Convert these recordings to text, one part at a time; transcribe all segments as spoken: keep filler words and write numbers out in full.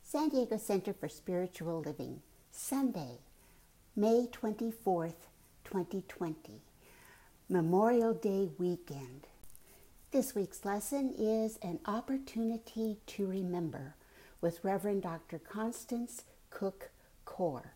San Diego Center for Spiritual Living, Sunday, May twenty-fourth, twenty twenty, Memorial Day weekend. This week's lesson is An Opportunity to Remember with Reverend Doctor Constance Cook Core.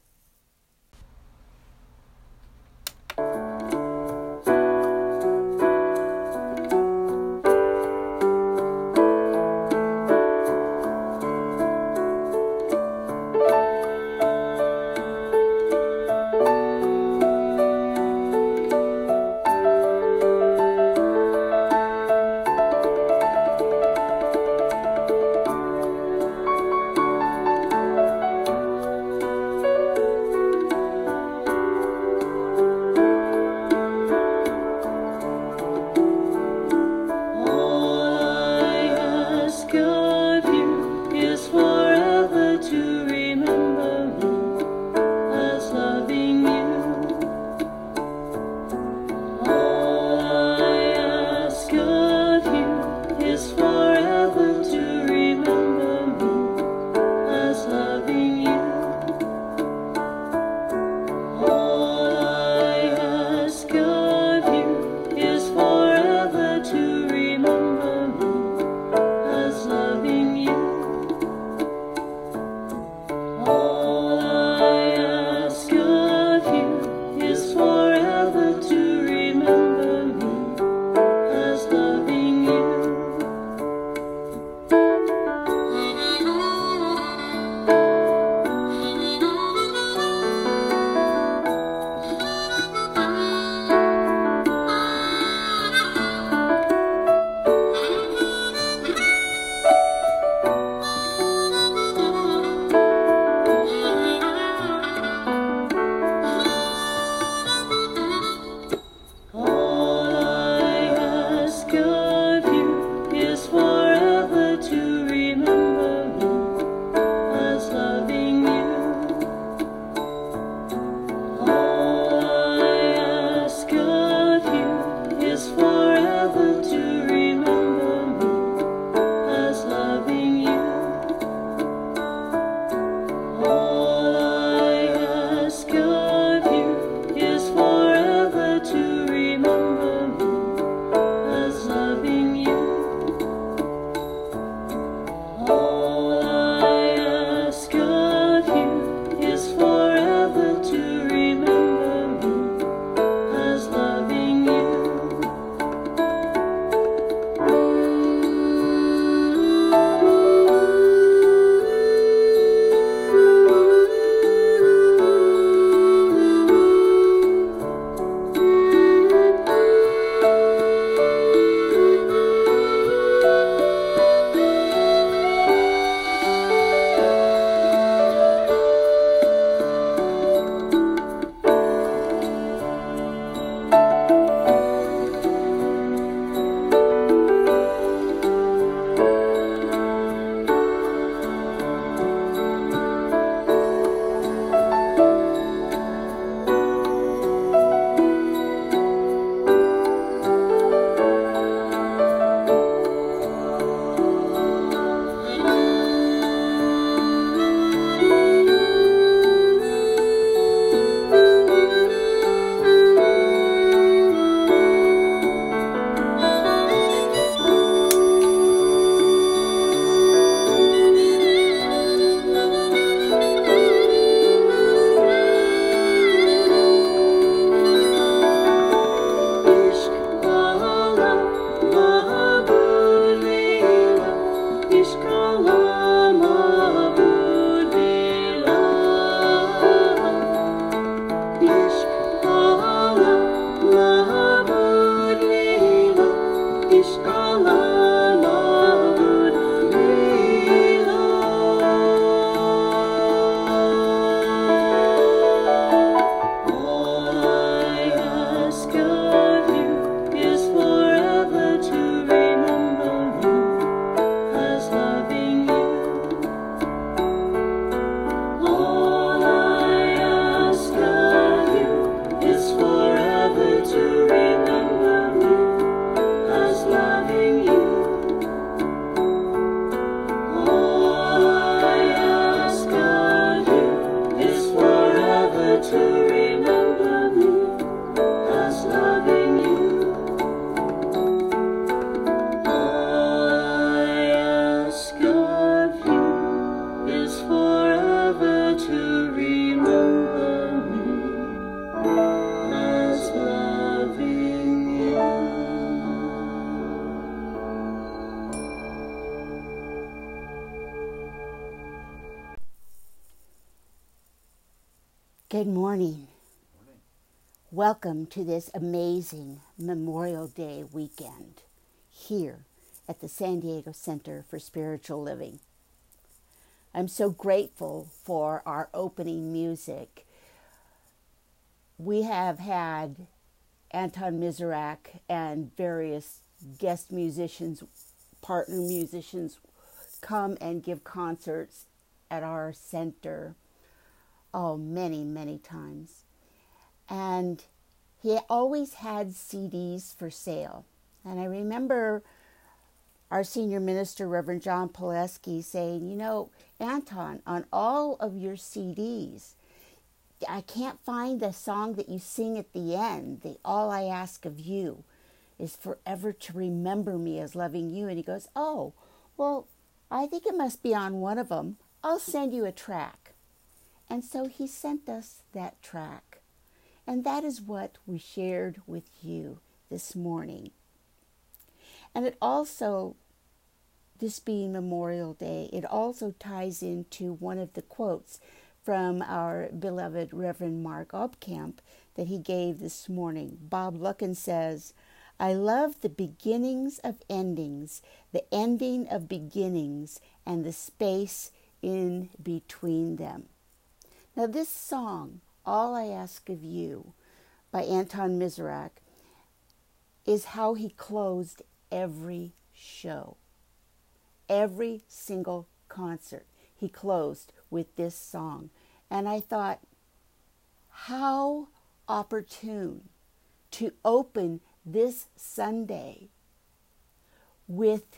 Good morning. Morning. Welcome to this amazing Memorial Day weekend here at the San Diego Center for Spiritual Living. I'm so grateful for our opening music. We have had Anton Mizrak and various guest musicians, partner musicians, come and give concerts at our center, oh, many, many times. And he always had C Ds for sale. And I remember our senior minister, Reverend John Pileski, saying, you know, Anton, on all of your C Ds, I can't find the song that you sing at the end, the All I Ask of You is forever to remember me as loving you. And he goes, oh, well, I think it must be on one of them. I'll send you a track. And so he sent us that track. And that is what we shared with you this morning. And it also, this being Memorial Day, it also ties into one of the quotes from our beloved Reverend Mark Obkamp that he gave this morning. Bob Lucken says, I love the beginnings of endings, the ending of beginnings, and the space in between them. Now this song, All I Ask of You, by Anton Mizrak, is how he closed every show. Every single concert he closed with this song. And I thought, how opportune to open this Sunday with,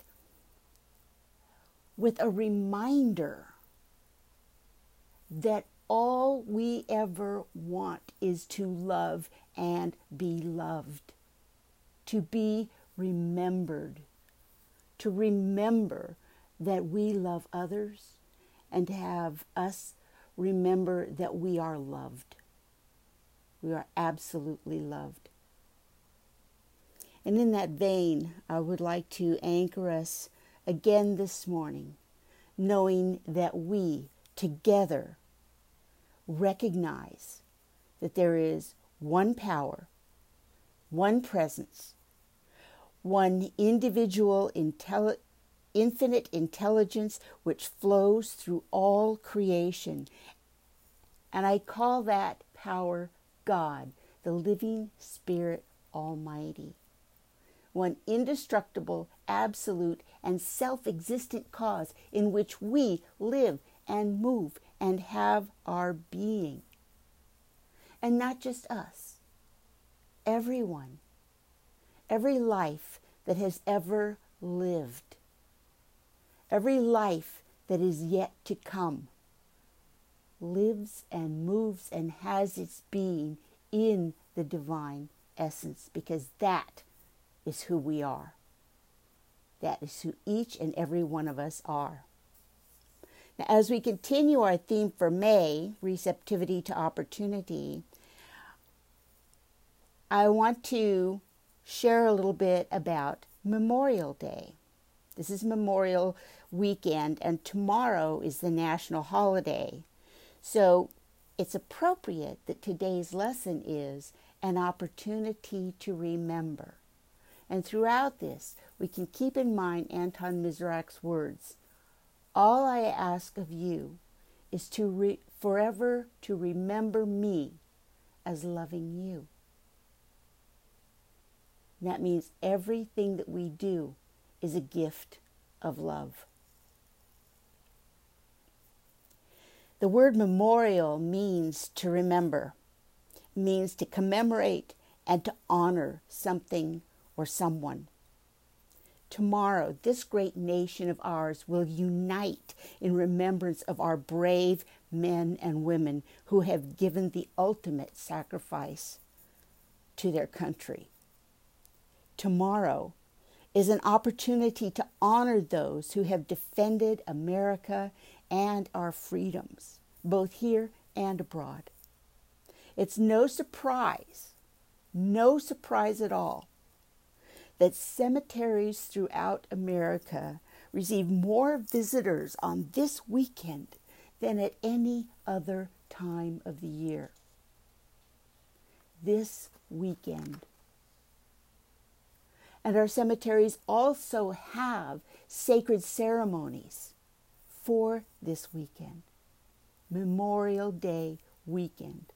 with a reminder that all we ever want is to love and be loved, to be remembered, to remember that we love others, and to have us remember that we are loved. We are absolutely loved. And in that vein, I would like to anchor us again this morning, knowing that we together recognize that there is one power, one presence, one individual intelli- infinite intelligence which flows through all creation. And I call that power God, the living Spirit Almighty. One indestructible, absolute, and self-existent cause in which we live and move and have our being. And not just us, everyone, every life that has ever lived, every life that is yet to come, lives and moves and has its being in the divine essence, because that is who we are. That is who each and every one of us are. Now, as we continue our theme for May, receptivity to opportunity, I want to share a little bit about Memorial Day. This is Memorial Weekend, and tomorrow is the national holiday. So it's appropriate that today's lesson is an opportunity to remember. And throughout this, we can keep in mind Anton Mizrak's words. All I ask of you is to re- forever to remember me as loving you. And that means everything that we do is a gift of love. The word memorial means to remember, means to commemorate and to honor something or someone. Tomorrow, this great nation of ours will unite in remembrance of our brave men and women who have given the ultimate sacrifice to their country. Tomorrow is an opportunity to honor those who have defended America and our freedoms, both here and abroad. It's no surprise, no surprise at all, that cemeteries throughout America receive more visitors on this weekend than at any other time of the year. this weekend. And our cemeteries also have sacred ceremonies for this weekend, Memorial Day weekend.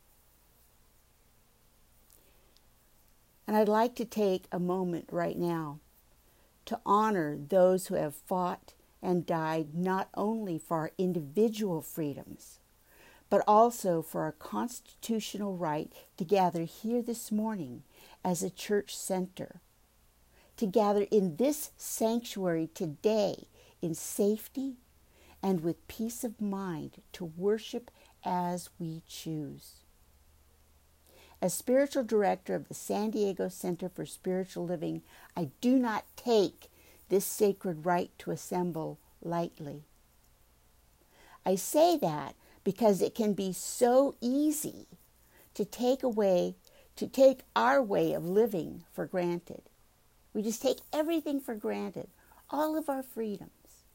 And I'd like to take a moment right now to honor those who have fought and died not only for our individual freedoms, but also for our constitutional right to gather here this morning as a church center, to gather in this sanctuary today in safety and with peace of mind to worship as we choose. As spiritual director of the San Diego Center for Spiritual Living, I do not take this sacred right to assemble lightly. I say that because it can be so easy to take away, to take our way of living for granted. We just take everything for granted, all of our freedoms.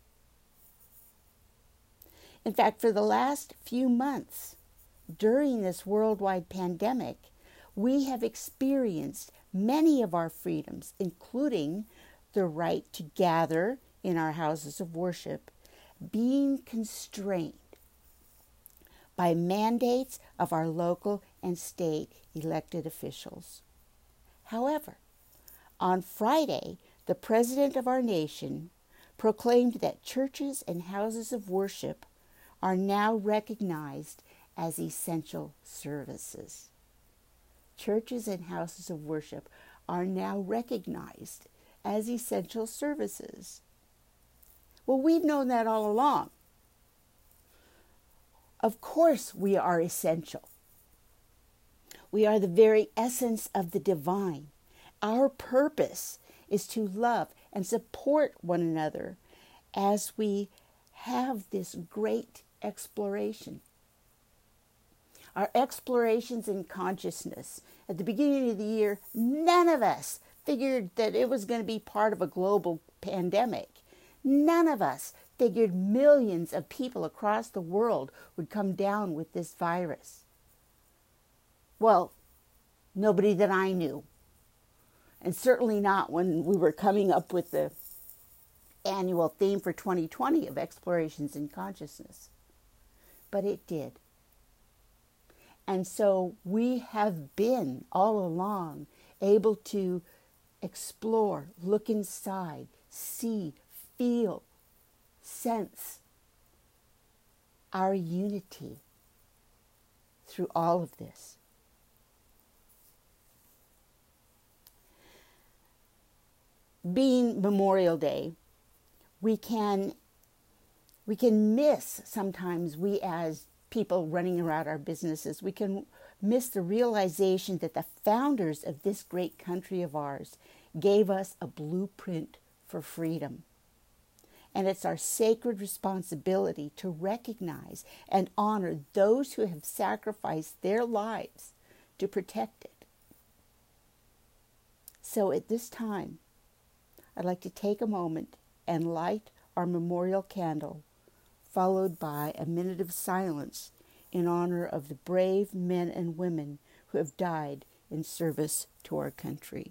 In fact, for the last few months, during this worldwide pandemic, we have experienced many of our freedoms, including the right to gather in our houses of worship, being constrained by mandates of our local and state elected officials. However, on Friday, the President of our nation proclaimed that churches and houses of worship are now recognized as essential services. Churches and houses of worship are now recognized as essential services. Well, we've known that all along. Of course, we are essential. We are the very essence of the divine. Our purpose is to love and support one another as we have this great exploration. Our explorations in consciousness. At the beginning of the year, none of us figured that it was going to be part of a global pandemic. None of us figured millions of people across the world would come down with this virus. Well, nobody that I knew. And certainly not when we were coming up with the annual theme for twenty twenty of Explorations in Consciousness. But it did. And so we have been all along able to explore, look inside, see, feel, sense our unity through all of this. Being Memorial Day, we can we can miss sometimes, we as people running around our businesses, we can miss the realization that the founders of this great country of ours gave us a blueprint for freedom. And it's our sacred responsibility to recognize and honor those who have sacrificed their lives to protect it. So at this time, I'd like to take a moment and light our memorial candle, followed by a minute of silence in honor of the brave men and women who have died in service to our country.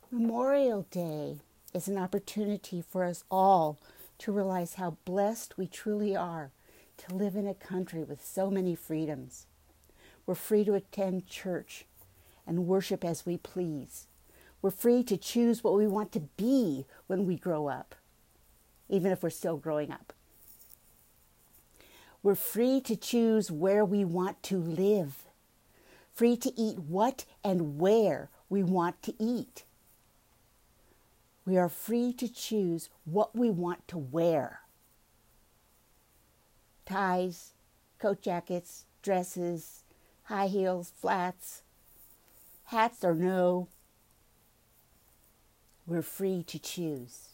Memorial Day is an opportunity for us all to realize how blessed we truly are to live in a country with so many freedoms. We're free to attend church and worship as we please. We're free to choose what we want to be when we grow up, even if we're still growing up. We're free to choose where we want to live, free to eat what and where we want to eat. We are free to choose what we want to wear. Ties, coat jackets, dresses, high heels, flats, hats or no. We're free to choose.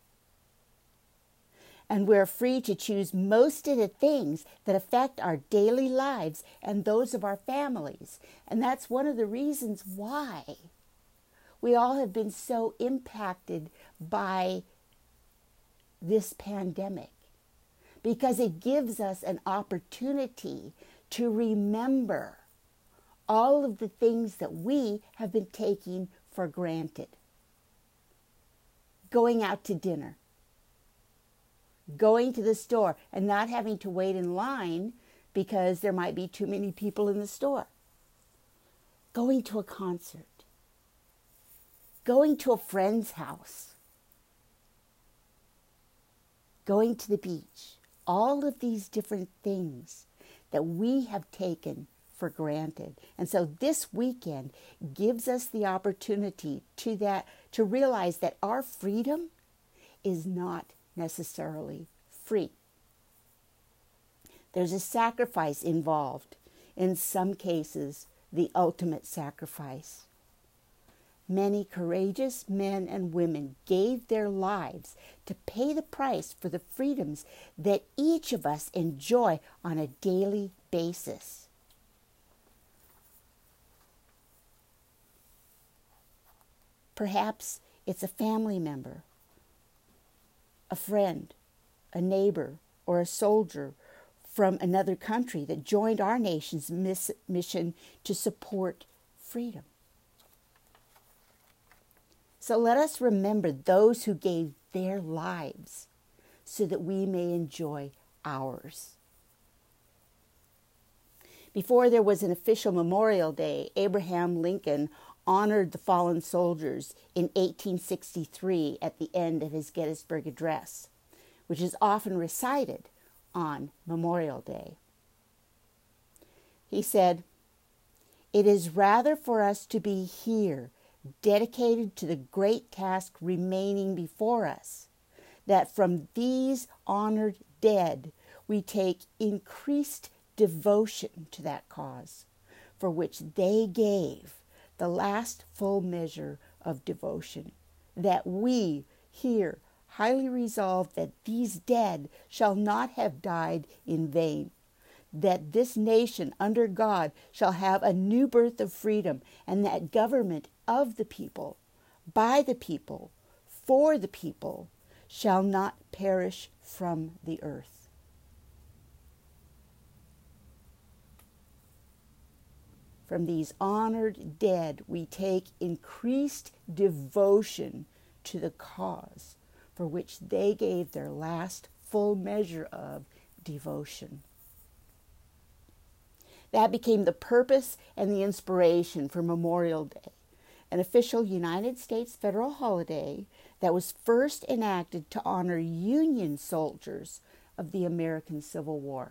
And we're free to choose most of the things that affect our daily lives and those of our families. And that's one of the reasons why we all have been so impacted by this pandemic, because it gives us an opportunity to remember all of the things that we have been taking for granted. Going out to dinner, going to the store and not having to wait in line because there might be too many people in the store, going to a concert, going to a friend's house, going to the beach, all of these different things that we have taken for granted. And so this weekend gives us the opportunity to that to realize that our freedom is not necessarily free. There's a sacrifice involved, in some cases, the ultimate sacrifice. Many courageous men and women gave their lives to pay the price for the freedoms that each of us enjoy on a daily basis. Perhaps it's a family member, a friend, a neighbor, or a soldier from another country that joined our nation's miss- mission to support freedom. So let us remember those who gave their lives so that we may enjoy ours. Before there was an official Memorial Day, Abraham Lincoln honored the fallen soldiers in eighteen sixty-three at the end of his Gettysburg Address, which is often recited on Memorial Day. He said, "It is rather for us to be here, dedicated to the great task remaining before us, that from these honored dead we take increased devotion to that cause, for which they gave the last full measure of devotion, that we here highly resolve that these dead shall not have died in vain, that this nation under God shall have a new birth of freedom, and that government of the people, by the people, for the people, shall not perish from the earth." From these honored dead, we take increased devotion to the cause for which they gave their last full measure of devotion. That became the purpose and the inspiration for Memorial Day, an official United States federal holiday that was first enacted to honor Union soldiers of the American Civil War.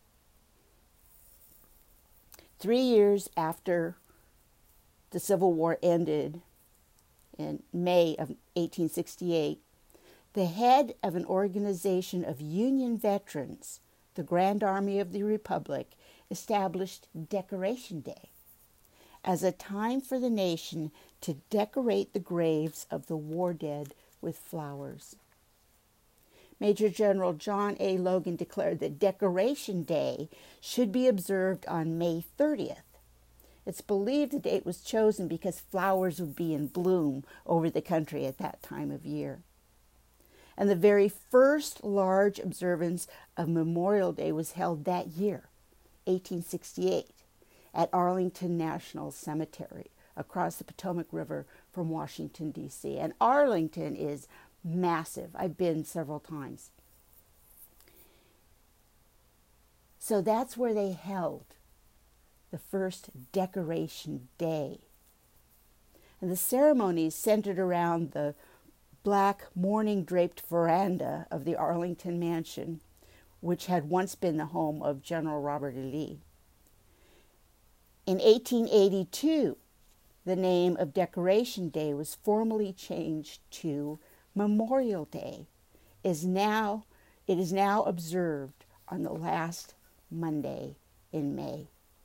Three years after the Civil War ended in May of eighteen sixty-eight, the head of an organization of Union veterans, the Grand Army of the Republic, established Decoration Day as a time for the nation to decorate the graves of the war dead with flowers. Major General John A. Logan declared that Decoration Day should be observed on May thirtieth. It's believed the date was chosen because flowers would be in bloom over the country at that time of year. And the very first large observance of Memorial Day was held that year, eighteen sixty-eight, at Arlington National Cemetery across the Potomac River from Washington, D C. And Arlington is massive. I've been several times. So that's where they held the first Decoration Day. And the ceremonies centered around the black mourning draped veranda of the Arlington Mansion, which had once been the home of General Robert E. Lee. In eighteen eighty-two, the name of Decoration Day was formally changed to Memorial Day. Is now, it is now observed on the last Monday in May.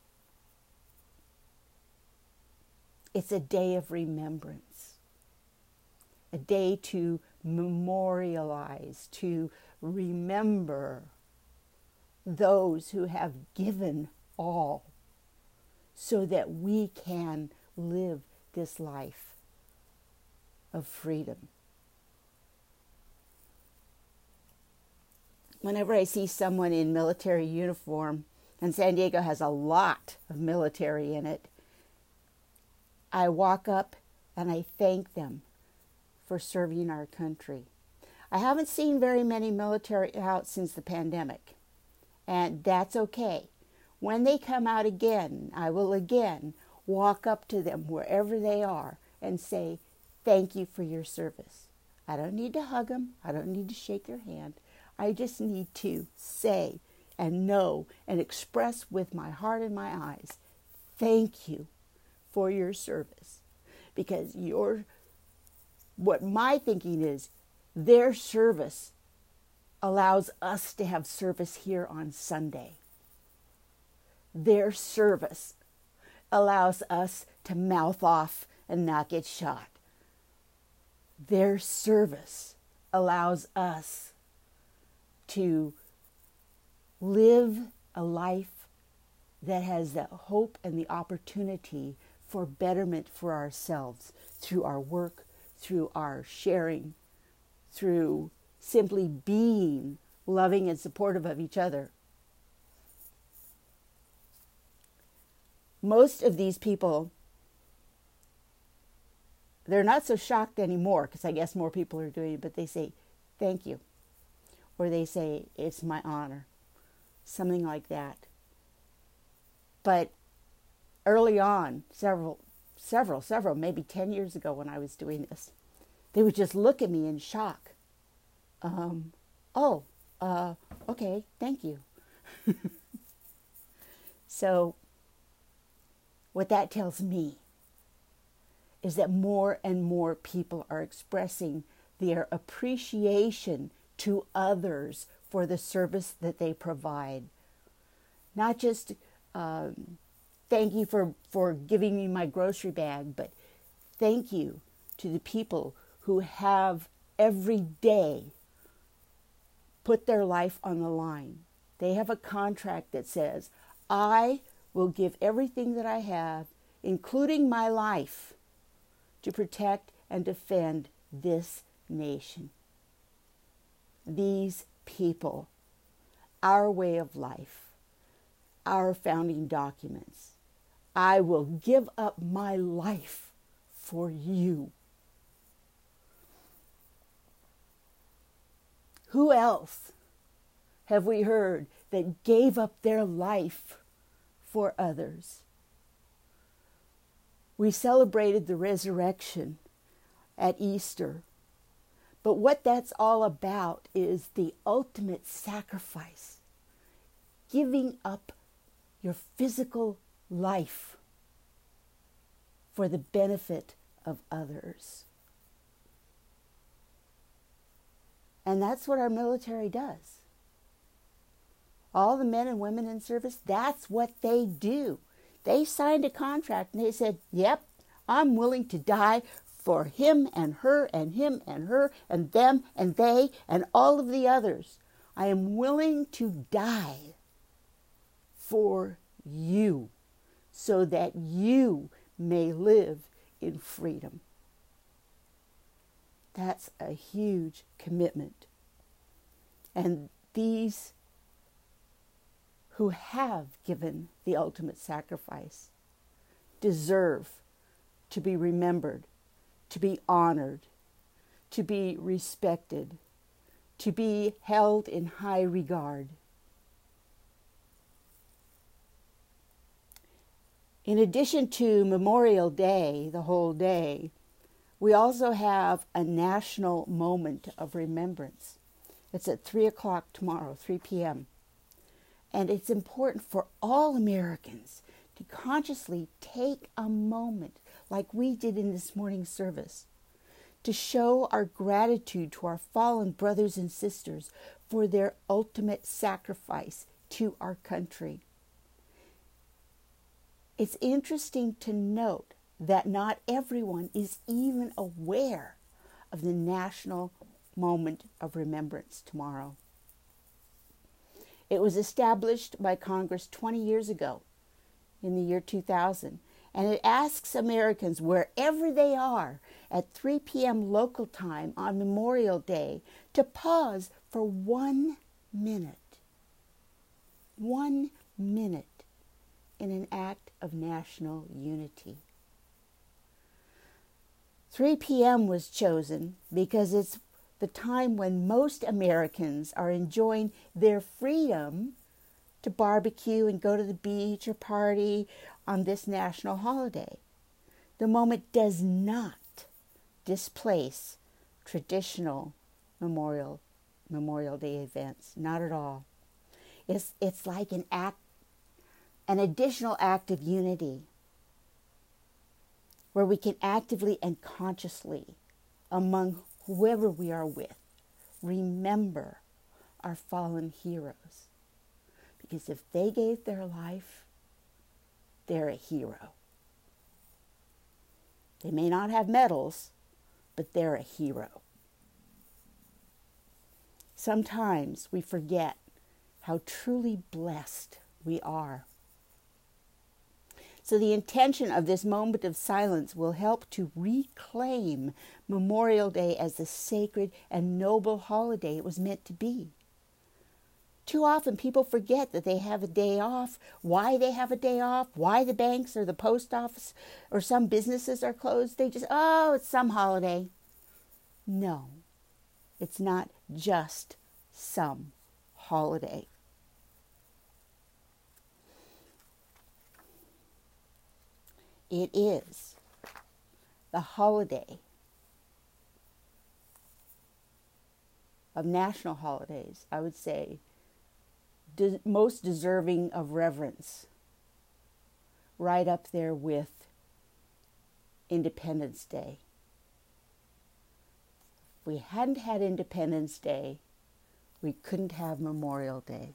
It's a day of remembrance, a day to memorialize, to remember those who have given all so that we can live this life of freedom. Whenever I see someone in military uniform, and San Diego has a lot of military in it, I walk up and I thank them for serving our country. I haven't seen very many military out since the pandemic, and that's okay. When they come out again, I will again walk up to them wherever they are and say, thank you for your service. I don't need to hug them. I don't need to shake their hand. I just need to say and know and express with my heart and my eyes, thank you for your service. Because your, what my thinking is, their service allows us to have service here on Sunday. Their service allows us to mouth off and not get shot. Their service allows us to live a life that has the hope and the opportunity for betterment for ourselves through our work, through our sharing, through simply being loving and supportive of each other. Most of these people, they're not so shocked anymore because I guess more people are doing it, but they say, thank you. Or they say, it's my honor. Something like that. But early on, several, several, several, maybe ten years ago when I was doing this, they would just look at me in shock. Um, oh, uh, okay, thank you. So what that tells me is that more and more people are expressing their appreciation to others for the service that they provide. Not just um, thank you for, for giving me my grocery bag, but thank you to the people who have every day put their life on the line. They have a contract that says, I will give everything that I have, including my life, to protect and defend this nation. These people, our way of life, our founding documents. I will give up my life for you. Who else have we heard that gave up their life for others? We celebrated the resurrection at Easter, but what that's all about is the ultimate sacrifice, giving up your physical life for the benefit of others. And that's what our military does. All the men and women in service, that's what they do. They signed a contract and they said, yep, I'm willing to die for him and her and him and her and them and they and all of the others. I am willing to die for you so that you may live in freedom. That's a huge commitment. And these who have given the ultimate sacrifice deserve to be remembered, to be honored, to be respected, to be held in high regard. In addition to Memorial Day, the whole day, we also have a national moment of remembrance. It's at three o'clock tomorrow, three p.m. And it's important for all Americans to consciously take a moment, like we did in this morning's service, to show our gratitude to our fallen brothers and sisters for their ultimate sacrifice to our country. It's interesting to note that not everyone is even aware of the national moment of remembrance tomorrow. It was established by Congress twenty years ago, in the year two thousand, and it asks Americans, wherever they are, at three p.m. local time on Memorial Day, to pause for one minute. One minute in an act of national unity. three p.m. was chosen because it's the time when most Americans are enjoying their freedom to barbecue and go to the beach or party on this national holiday. The moment does not displace traditional Memorial Memorial Day events, not at all. It's it's like an act, an additional act of unity, where we can actively and consciously, among whoever we are with, remember our fallen heroes. Because if they gave their life, they're a hero. They may not have medals, but they're a hero. Sometimes we forget how truly blessed we are. So the intention of this moment of silence will help to reclaim Memorial Day as the sacred and noble holiday it was meant to be. Too often people forget that they have a day off, why they have a day off, why the banks or the post office or some businesses are closed. They just, oh, it's some holiday. No, it's not just some holiday. It is the holiday of national holidays, I would say, de- most deserving of reverence, right up there with Independence Day. If we hadn't had Independence Day, we couldn't have Memorial Day.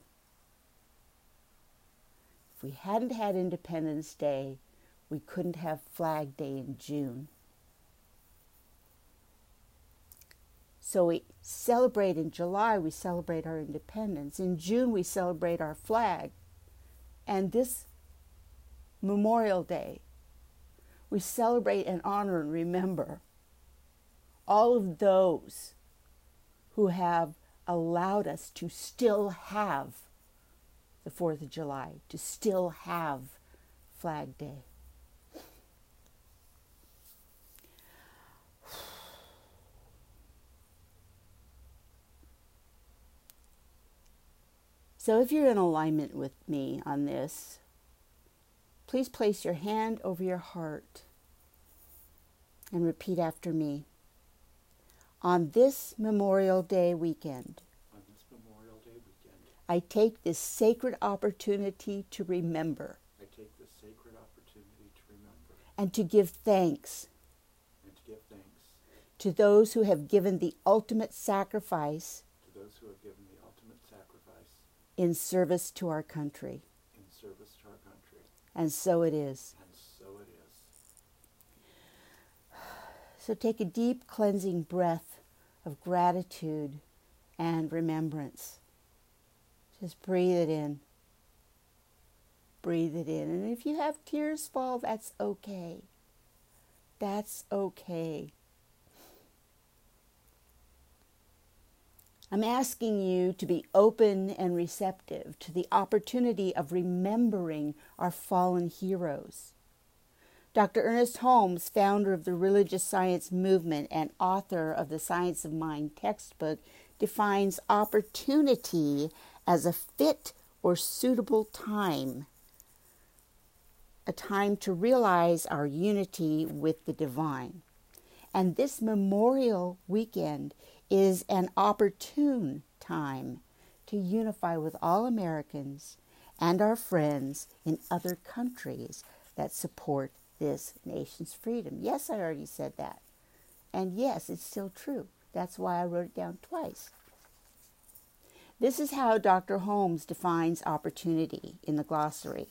If we hadn't had Independence Day, we couldn't have Flag Day in June. So we celebrate in July, we celebrate our independence. In June, we celebrate our flag. And this Memorial Day, we celebrate and honor and remember all of those who have allowed us to still have the fourth of July, to still have Flag Day. So if you're in alignment with me on this, please place your hand over your heart and repeat after me. On this Memorial Day weekend, on this Memorial Day weekend, I take this sacred opportunity to remember. I take this sacred opportunity to remember. And to give thanks. And to give thanks. To those who have given the ultimate sacrifice. To those who have given the ultimate sacrifice. In service to our country. In service to our country. And so it is. And so it is. So take a deep cleansing breath of gratitude and remembrance. Just breathe it in. Breathe it in. And if you have tears fall, that's okay. That's okay. I'm asking you to be open and receptive to the opportunity of remembering our fallen heroes. Doctor Ernest Holmes, founder of the religious science movement and author of the Science of Mind textbook, defines opportunity as a fit or suitable time, a time to realize our unity with the divine. And this Memorial Weekend is an opportune time to unify with all Americans and our friends in other countries that support this nation's freedom. Yes, I already said that. And yes, it's still true. That's why I wrote it down twice. This is how Doctor Holmes defines opportunity in the glossary.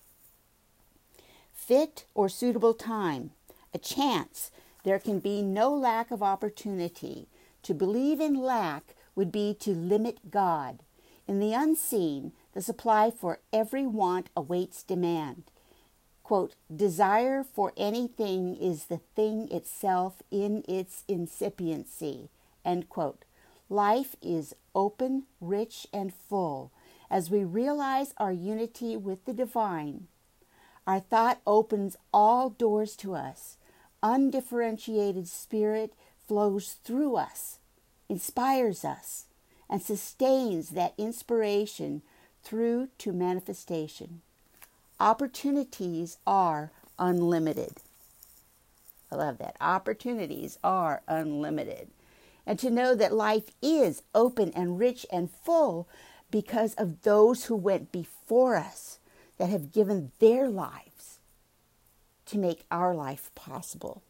Fit or suitable time, a chance. There can be no lack of opportunity. To believe in lack would be to limit God. In the unseen, the supply for every want awaits demand. Quote, desire for anything is the thing itself in its incipiency. End quote. Life is open, rich, and full. As we realize our unity with the divine, our thought opens all doors to us. Undifferentiated spirit flows through us, inspires us, and sustains that inspiration through to manifestation. Opportunities are unlimited. I love that. Opportunities are unlimited. And to know that life is open and rich and full because of those who went before us that have given their lives to make our life possible.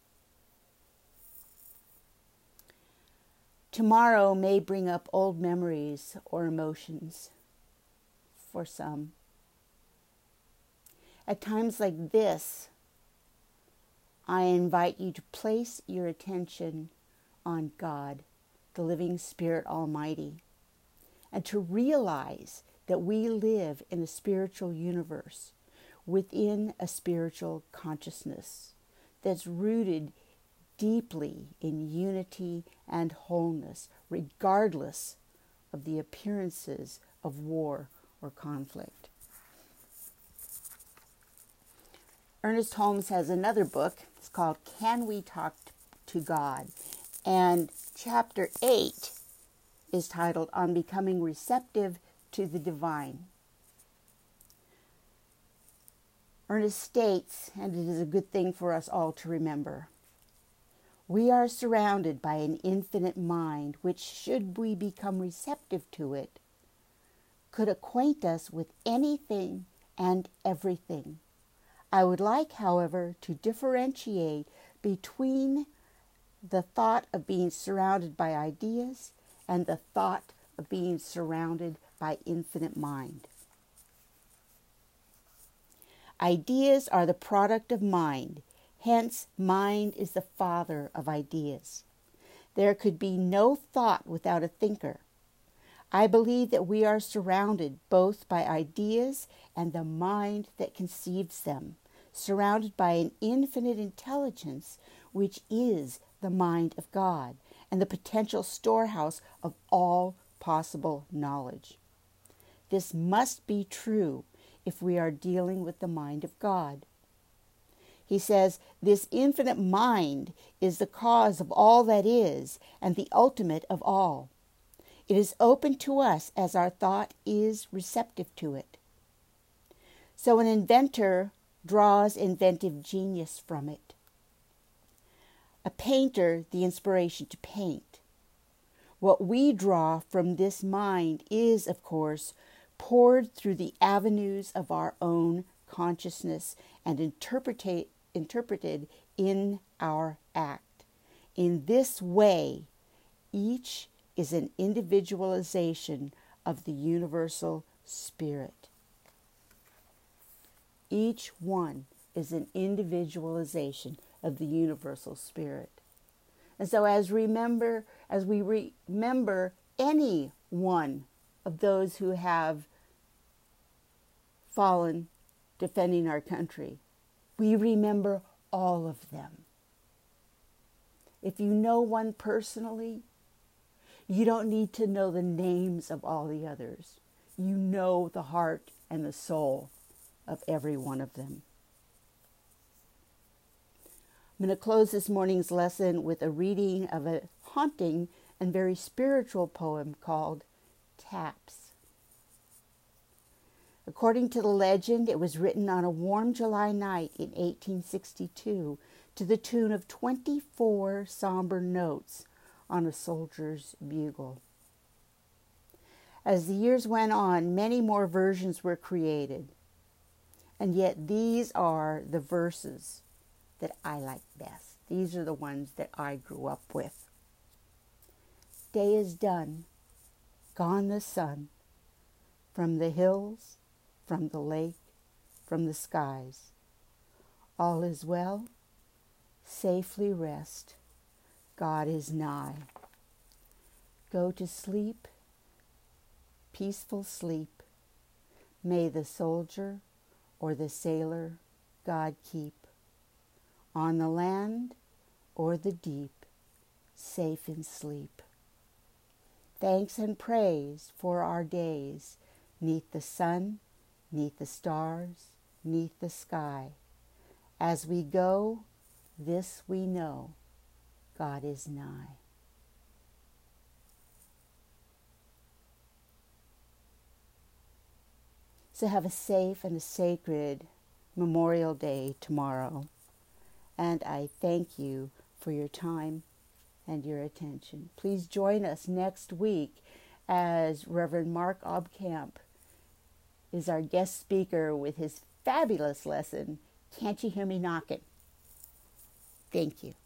Tomorrow may bring up old memories or emotions for some. At times like this, I invite you to place your attention on God, the living Spirit Almighty, and to realize that we live in a spiritual universe within a spiritual consciousness that's rooted deeply in unity and wholeness, regardless of the appearances of war or conflict. Ernest Holmes has another book. It's called Can We Talk to God? And chapter eight is titled On Becoming Receptive to the Divine. Ernest states, and it is a good thing for us all to remember, we are surrounded by an infinite mind which, should we become receptive to it, could acquaint us with anything and everything. I would like, however, to differentiate between the thought of being surrounded by ideas and the thought of being surrounded by infinite mind. Ideas are the product of mind. Hence, mind is the father of ideas. There could be no thought without a thinker. I believe that we are surrounded both by ideas and the mind that conceives them, surrounded by an infinite intelligence which is the mind of God and the potential storehouse of all possible knowledge. This must be true if we are dealing with the mind of God. He says, this infinite mind is the cause of all that is and the ultimate of all. It is open to us as our thought is receptive to it. So an inventor draws inventive genius from it. A painter, the inspiration to paint. What we draw from this mind is, of course, poured through the avenues of our own consciousness and interpretate, interpreted in our act. In this way, each is an individualization of the universal spirit. Each one is an individualization of the universal spirit. And so as remember, as we remember any one of those who have fallen defending our country, we remember all of them. If you know one personally, you don't need to know the names of all the others. You know the heart and the soul of every one of them. I'm going to close this morning's lesson with a reading of a haunting and very spiritual poem called Taps. According to the legend, it was written on a warm July night in eighteen sixty-two to the tune of twenty-four somber notes on a soldier's bugle. As the years went on, many more versions were created, and yet these are the verses that I like best. These are the ones that I grew up with. Day is done, gone the sun, from the hills, from the lake, from the skies. All is well, safely rest, God is nigh. Go to sleep, peaceful sleep. May the soldier or the sailor God keep. On the land or the deep, safe in sleep. Thanks and praise for our days, neath the sun, neath the stars, neath the sky. As we go, this we know, God is nigh. So have a safe and a sacred Memorial Day tomorrow. And I thank you for your time and your attention. Please join us next week as Reverend Mark Obkamp is our guest speaker with his fabulous lesson, Can't You Hear Me Knockin'? Thank you.